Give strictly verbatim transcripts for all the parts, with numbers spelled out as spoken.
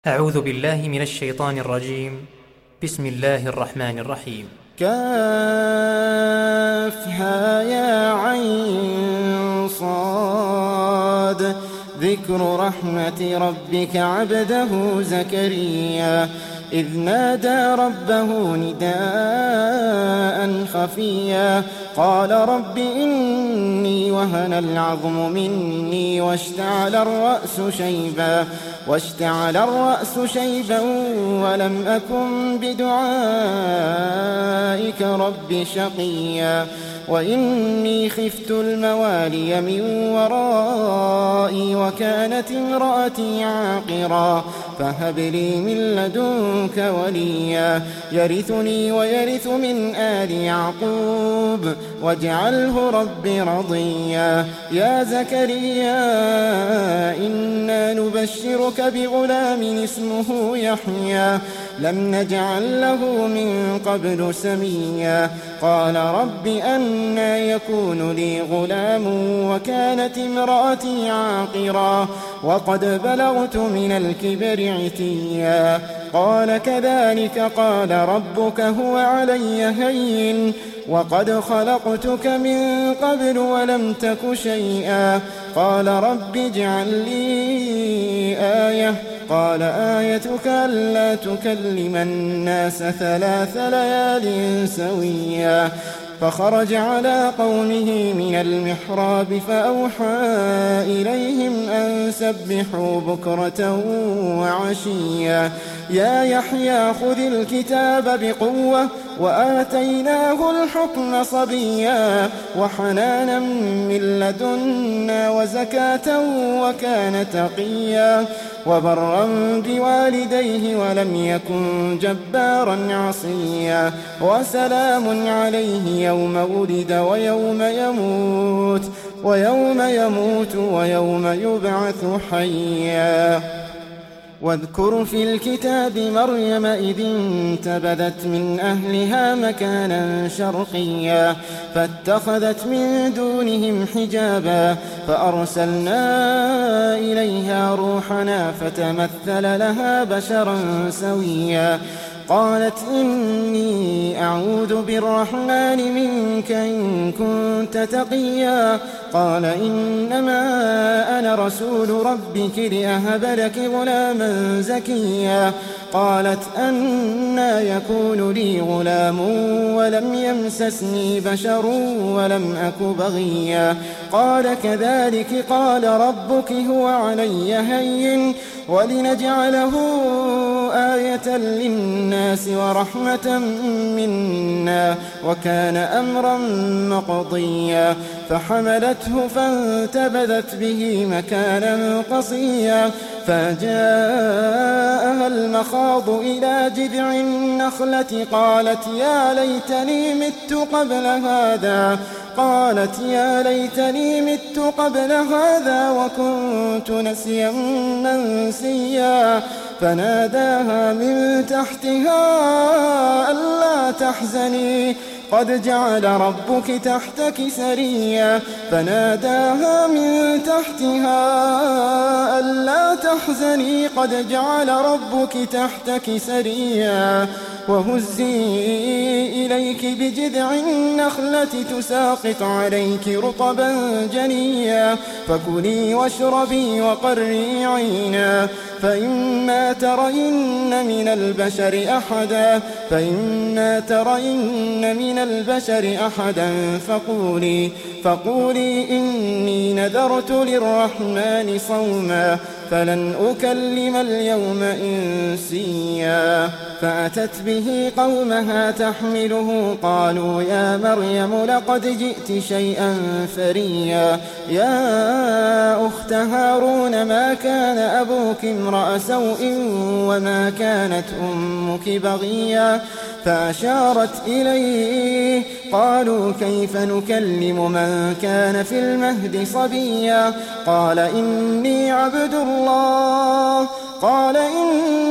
أعوذ بالله من الشيطان الرجيم. بسم الله الرحمن الرحيم. كافها يا عين صاد ذكر رحمة ربك عبده زكريا إذ نادى ربه نداء خفيا قال رب إني وهن العظم مني واشتعل الرأس شيبا واشتعل الرأس شيبا ولم أكن بدعائك رب شقيا وإني خفت الموالي من ورائي وكانت امرأتي عاقرا فهب لي من لدنك وليا يرثني ويرث من آل يعقوب واجعله رب رضيا يا زكريا إنا نبشرك بغلام اسمه يحيى لم نجعل له من قبل سميا قال رب أنى يكون لي غلام وكانت امرأتي عاقرا وقد بلغت من الكبر عتيا قال كذلك قال ربك هو علي هين وقد خلقتك من قبل ولم تك شيئا قال رب اجعل لي آية قال آيتك ألا تكلم الناس ثلاث ليال سويا فخرج على قومه من المحراب فأوحى إليهم أن سبحوا بكرة وعشيا يا يحيى خذ الكتاب بقوة وآتيناه الحكم صبيا وحنانا من لدنا وزكاة وكان تقيا وبرا بوالديه ولم يكن جبارا عصيا وسلام عليه يوم ولد ويوم يموت ويوم يموت ويوم يبعث حيا واذكر في الكتاب مريم إذ انتبذت من أهلها مكانا شرقيا فاتخذت من دونهم حجابا فأرسلنا إليها روحنا فتمثل لها بشرا سويا قالت إني أعوذ بالرحمن منك إن كنت تقيا قال إنما أنا رسول ربك لأهب لك غلاما زكيا قالت أنى يكون لي غلام ولم يمسسني بشر ولم أك بغيا قال كذلك قال ربك هو علي هين ولنجعله آية للناس ورحمة منا وكان أمرا مقضيا فحملته فانتبذت به مكانا قصيا فجاءها المخاض إلى جذع النخلة قالت يا ليتني مت قبل هذا قالت يا ليتني مت قبل هذا وكنت نسيا منسيا فناداها من تحتها ألا تحزني قد جعل ربك تحتك سريا فناداها من تحتها ألا تحزني قد جعل ربك تحتك سريا وهزي إليك بجذع النخلة تساقط عليك رطبا جنيا فكلي واشربي وقري عينا فإما ترين من البشر أحدا فإما ترين من البشر أحدا فقولي فقولي إني نذرت للرحمن صوما فلن أكلم اليوم إنسيا فأتت به قومها تحمله قالوا يا مريم لقد جئت شيئا فريا يا أخت هارون ما كان أبوك امرأ سوء وما كانت أمك بغيا فأشارت إليه قالوا كيف نكلم من كان في المهد صبيا قال إني عبد الله قال إني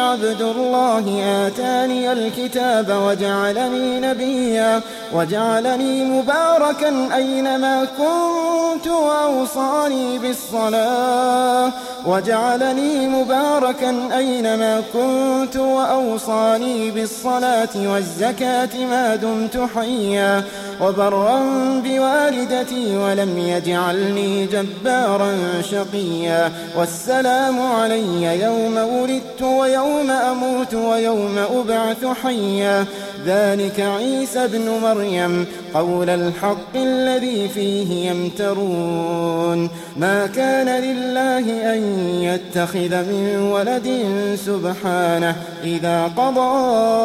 عبد الله آتاني الكتاب وجعلني نبيا وجعلني مباركا أينما كنت وأوصاني بالصلاة وجعلني مباركا أينما كنت وأوصاني بالصلاة والزكاة ما دمت حيا وبرا بوالدتي ولم يجعلني جبارا شقيا والسلام علي يوم ولدت ويوم أموت ويوم أبعث حيا ذلك عيسى بن مريم قول الحق الذي فيه يمترون ما كان لله أن يتخذ من ولد سبحانه إذا قضى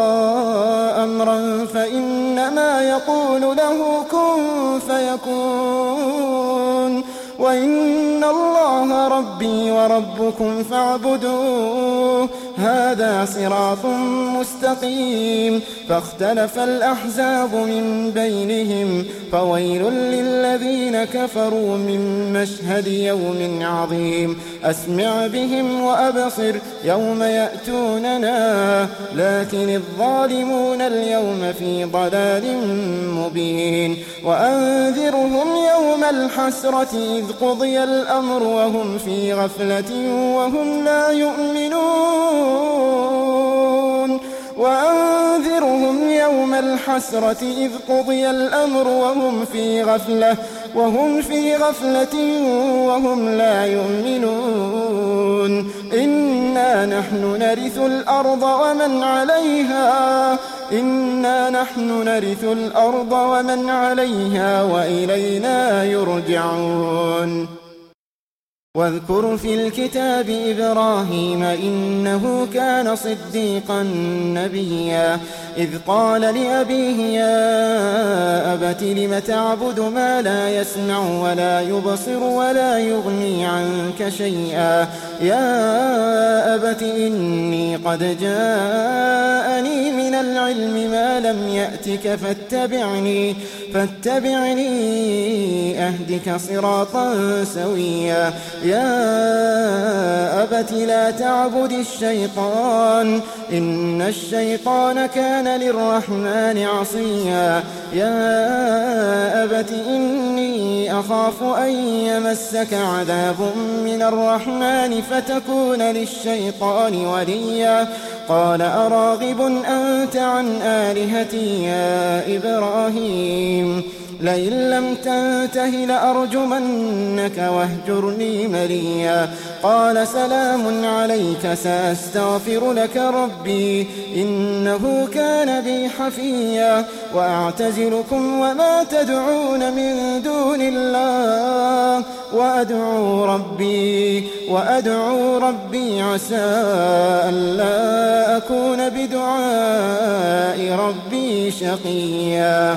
أمرا فإنما يقول له كن فيكون وإن الله ربي وربكم فاعبدوه هذا صراط مستقيم فاختلف الأحزاب من بينهم فويل للذين كفروا من مشهد يوم عظيم أسمع بهم وأبصر يوم يأتوننا لكن الظالمون اليوم في ضلال مبين وأنذرهم يوم الحسرة إذ قضي الأمر وهم في غفلة وهم لا يؤمنون وأنذرهم يوم الحسرة إذ قضي الأمر وهم في غفلة وهم في غفلة وهم لا يؤمنون إنا نحن نرث الأرض ومن عليها إنا نحن نرث الأرض ومن عليها وإلينا يرجعون واذكر في الكتاب إبراهيم إنه كان صديقا نبيا إذ قال لأبيه يا أبت لم تعبد ما لا يسمع ولا يبصر ولا يغني عنك شيئا يا أبت إني قد جاءني من العلم ما لم يأتك فاتبعني فاتبعني أهدك صراطا سويا يا أبت لا تعبد الشيطان إن الشيطان كان للرحمن عصيا يا أبت إني أخاف أن يمسك عذاب من الرحمن فتكون للشيطان وليا قال أراغب أنت عن آلهتي يا إبراهيم لئن لم تنته لأرجمنك واهجرني مليا قال سلام عليك سأستغفر لك ربي إنه كان بي حفيا وأعتزلكم وما تدعون من دون الله وأدعو ربي وأدعو ربي عسى ألا أكون بدعاء ربي شقيا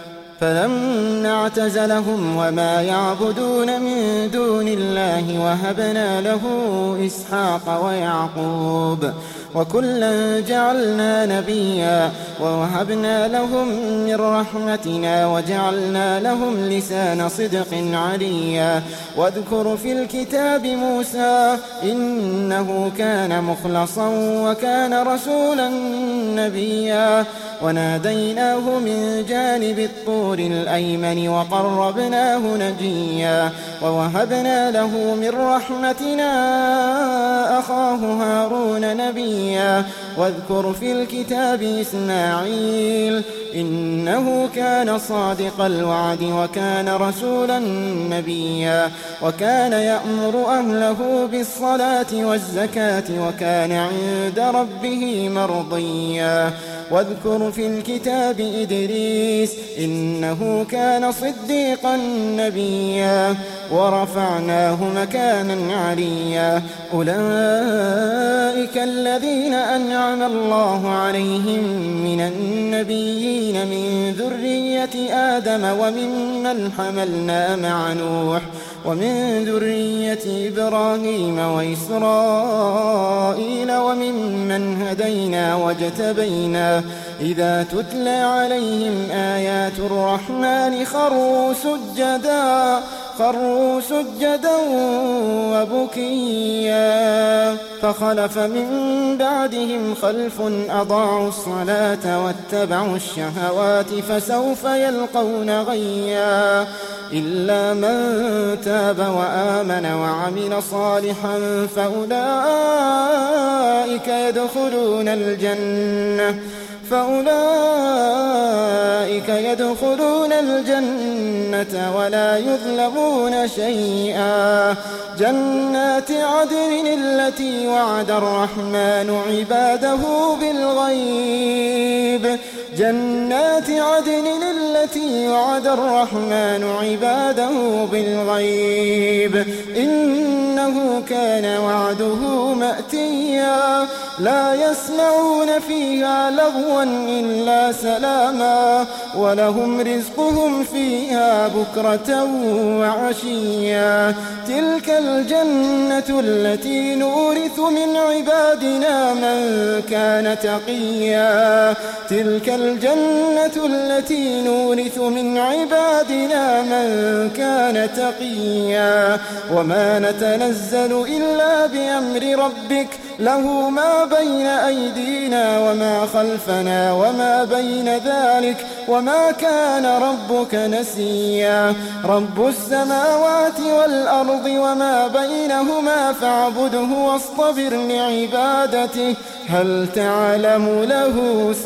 فلما اعتزلهم وما يعبدون من دون الله وهبنا له إسحاق ويعقوب وكلا جعلنا نبيا ووهبنا لهم من رحمتنا وجعلنا لهم لسان صدق عليا واذكر في الكتاب موسى إنه كان مخلصا وكان رسولا نبيا وناديناه من جانب الطور الأيمن وقربناه نجيا ووهبنا له من رحمتنا أخاه هارون نبيا واذكر في الكتاب إسماعيل إنه كان صادق الوعد وكان رسولا نبيا وكان يأمر أهله بالصلاة والزكاة وكان عند ربه مرضيا واذكر في الكتاب إدريس إنه كان صديقا نبيا ورفعناه مكانا عليا أولئك الذين أنعم الله عليهم من النبيين من ذرية آدم وممن حملنا مع نوح ومن ذرية إبراهيم وإسرائيل وممن هدينا واجتبينا إذا تتلى عليهم آيات الرحمن خروا سجدا خروا سجدا وبكيا فخلف من من بعدهم خلف أضاعوا الصلاة واتبعوا الشهوات فسوف يلقون غيا إلا من تاب وآمن وعمل صالحا فأولئك يدخلون الجنة فأولئك يدخلون الجنة ولا يظلمون شيئا جنات عدن التي وعد الرحمن عباده بالغيب جنات عدن التي وعد الرحمن عباده بالغيب إنه كان وعده مأتيا لا يسمعون فيها لغوا إلا سلاما ولهم رزقهم فيها بكرة وعشيا تلك الجنة التي نورث من عبادنا من كان تقيا تلك الجنة التي نورث من عبادنا من كان تقيا وما نتنزل إلا بأمر ربك له ما بين أيدينا وما خلفنا وما بين ذلك وما كان ربك نسيا رب السماوات والأرض وما بينهما فاعبده واصطبر لعبادته هل تعلم له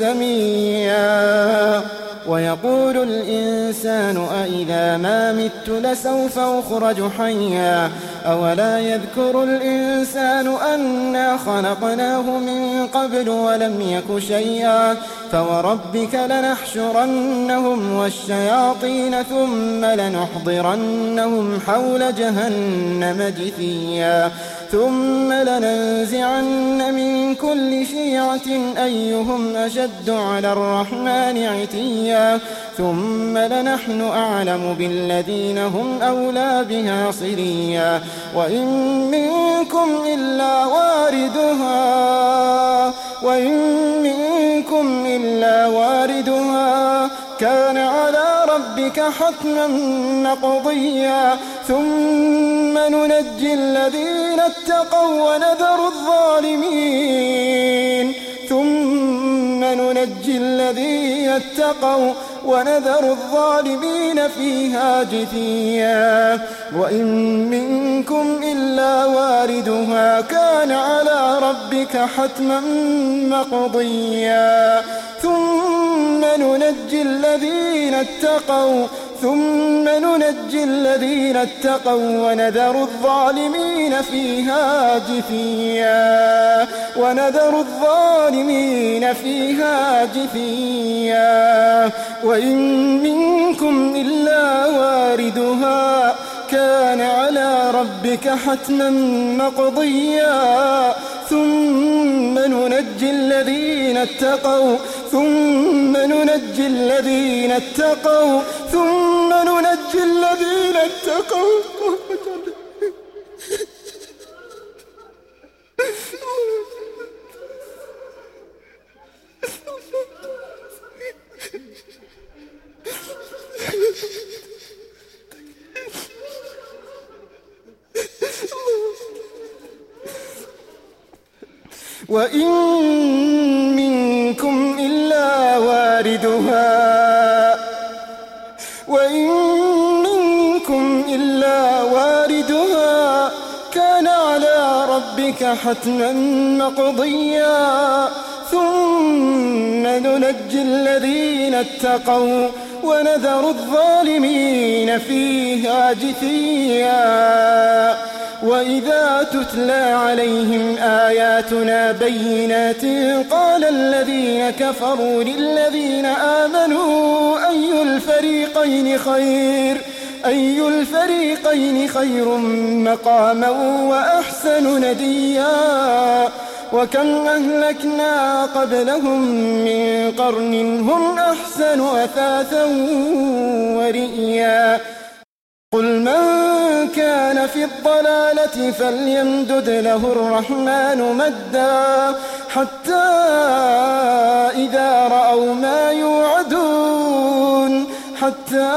سميا ويقول الإنسان أإذا ما مت لسوف أخرج حيا أولا يذكر الإنسان أنا خلقناه من قبل ولم يك شيئا فوربك لنحشرنهم والشياطين ثم لنحضرنهم حول جهنم جثيا ثم لننزعن من كل شيعة أيهم أشد على الرحمن عتيا ثم لنحن أعلم بالذين هم أولى بها صليا وإن منكم إلا واردها وإن منكم إلا واردها كان على ربك حتما مقضيا ثم ننجي الذين اتقوا ونذر الظالمين ثم ننجي الذين اتقوا ونذر الظالمين فيها جثيا وإن منكم إلا واردها كان على ربك حتما مقضيا ثم ننجي الذين اتقوا ثم ننجي الذين اتقوا ونذر الظالمين فيها جثيا ونذر الظالمين فيها جثيا وإن منكم إلا واردها كان على ربك حتما مقضيا ثم ننجي الذين اتقوا ثم ننجي الذين اتقوا ثم ننجي الذين اتقوا وإن منكم إلا واردها وإن منكم إلا واردها كان على ربك حتما مقضيا ثم ننجي الذين اتقوا ونذر الظالمين فيها جثيا وإذا تتلى عليهم آياتنا بينات قال الذين كفروا للذين آمنوا أي الفريقين خير أي الفريقين خير مقاما وأحسن نديا وكم أهلكنا قبلهم من قرن هم أحسن أثاثا ورئيا قل من كان في الضلالة فليمدد له الرحمن مدا حتى إذا رأوا ما يوعدون حتى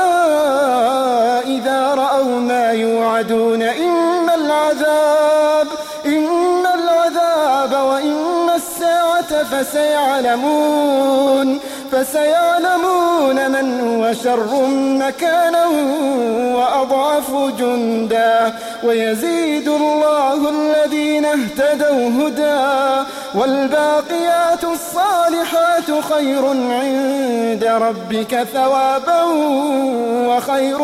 إذا رأوا ما يوعدون إما العذاب إما العذاب وإما الساعة فسيعلمون فسيعلمون من هو شر مكانا وأضعف جندا ويزيد الله الذين اهتدوا هدى والباقيات الصالحات خير عند ربك ثوابا وخير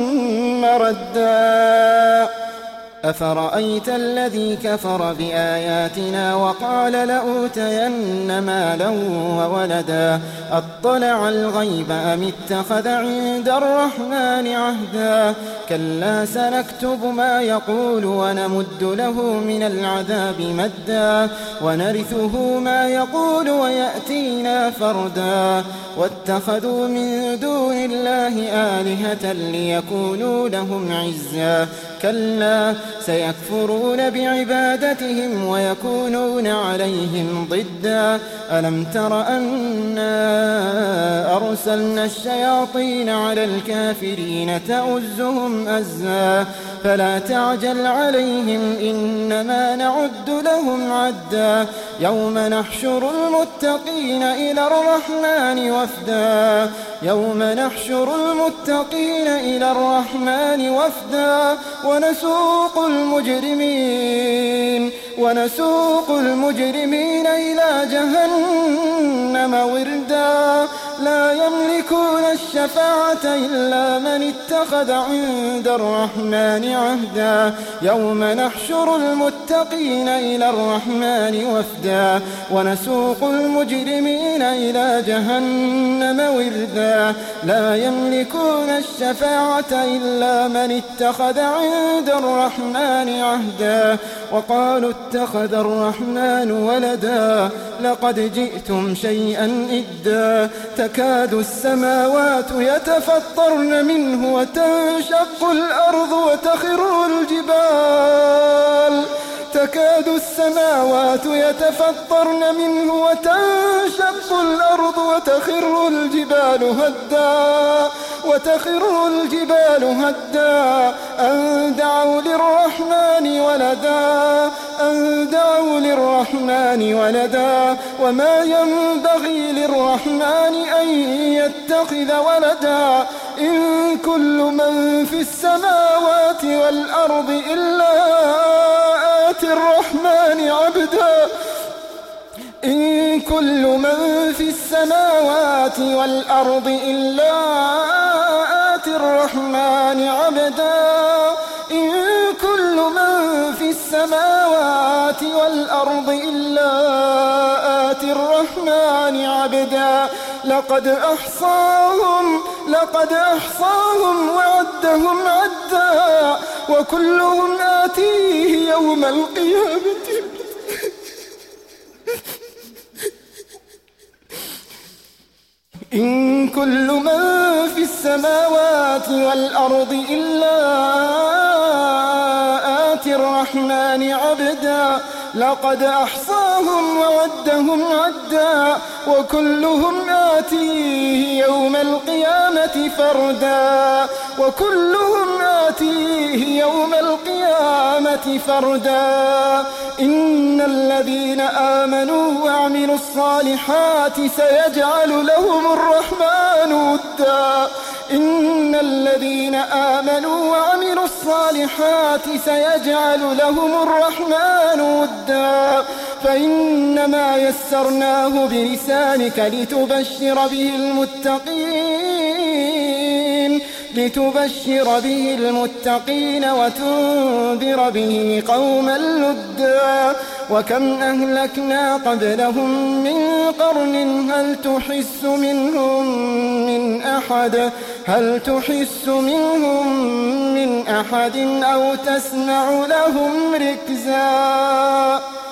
مردا. أفرأيت الذي كفر بآياتنا وقال لأوتين مالا وولدا أطلع الغيب أم اتخذ عند الرحمن عهدا كلا سنكتب ما يقول ونمد له من العذاب مدا ونرثه ما يقول ويأتينا فردا واتخذوا من دون الله آلهة ليكونوا لهم عزا كلا سيكفرون بعبادتهم ويكونون عليهم ضدا ألم تر أنا أرسلنا الشياطين على الكافرين تؤزهم أزا فلا تعجل عليهم إنما نعد لهم عدا يوم نحشر المتقين إلى الرحمن وفدا يوم نحشر المتقين إلى الرحمن وفدا ونسوق المجرمين ونسوق المجرمين إلى جهنم وردا لا يملكون الشفاعة إلا من اتخذ عند الرحمن عهدا يوم نحشر المتقين إلى الرحمن وفدا ونسوق المجرمين إلى جهنم وردا لا يملكون الشفاعة إلا من اتخذ عند الرحمن عهدا وقالوا اتخذ الرحمن ولدا لقد جئتم شيئا إدا تكاد السماوات يتفطرن منه وتنشق الأرض وتخر الجبال تكاد السماوات يتفطرن منه وتنشق الأرض وتخر الجبال هدا وتخر الجبال هدا أن دعوا للرحمن ولدا أن دعوا للرحمن ولدا وما ينبغي للرحمن أن يتخذ ولدا إن كل من في السماوات والأرض إلا آتي الرحمن عبدا إن كل من في السماوات والأرض إلا آتي الرحمن عبدا إن كل من في السماوات والأرض إلا آتي الرحمن عبدا لقد أحصاهم لقد أحصاهم وعدهم عدا وكلهم آتيه يوم القيامة إن كل من في السماوات والأرض إلا آتي الرحمن عبدا لقد أحصاهم وعدهم عدا وكلهم آتيه يوم القيامة فردا وكلهم آتيه يوم القيامة فردا إن الذين آمنوا وعملوا الصالحات سيجعل لهم الرحمن ودا إن الذين آمنوا وعملوا الصالحات سيجعل لهم الرحمن ودا فإنما يسرناه بلسانك لتبشر به المتقين لتبشر به المتقين وتنذر به قوما لدا وكم أهلكنا قبلهم من قرن هل تحس منهم من أحد هل تحس منهم من أحد أو تسمع لهم ركزا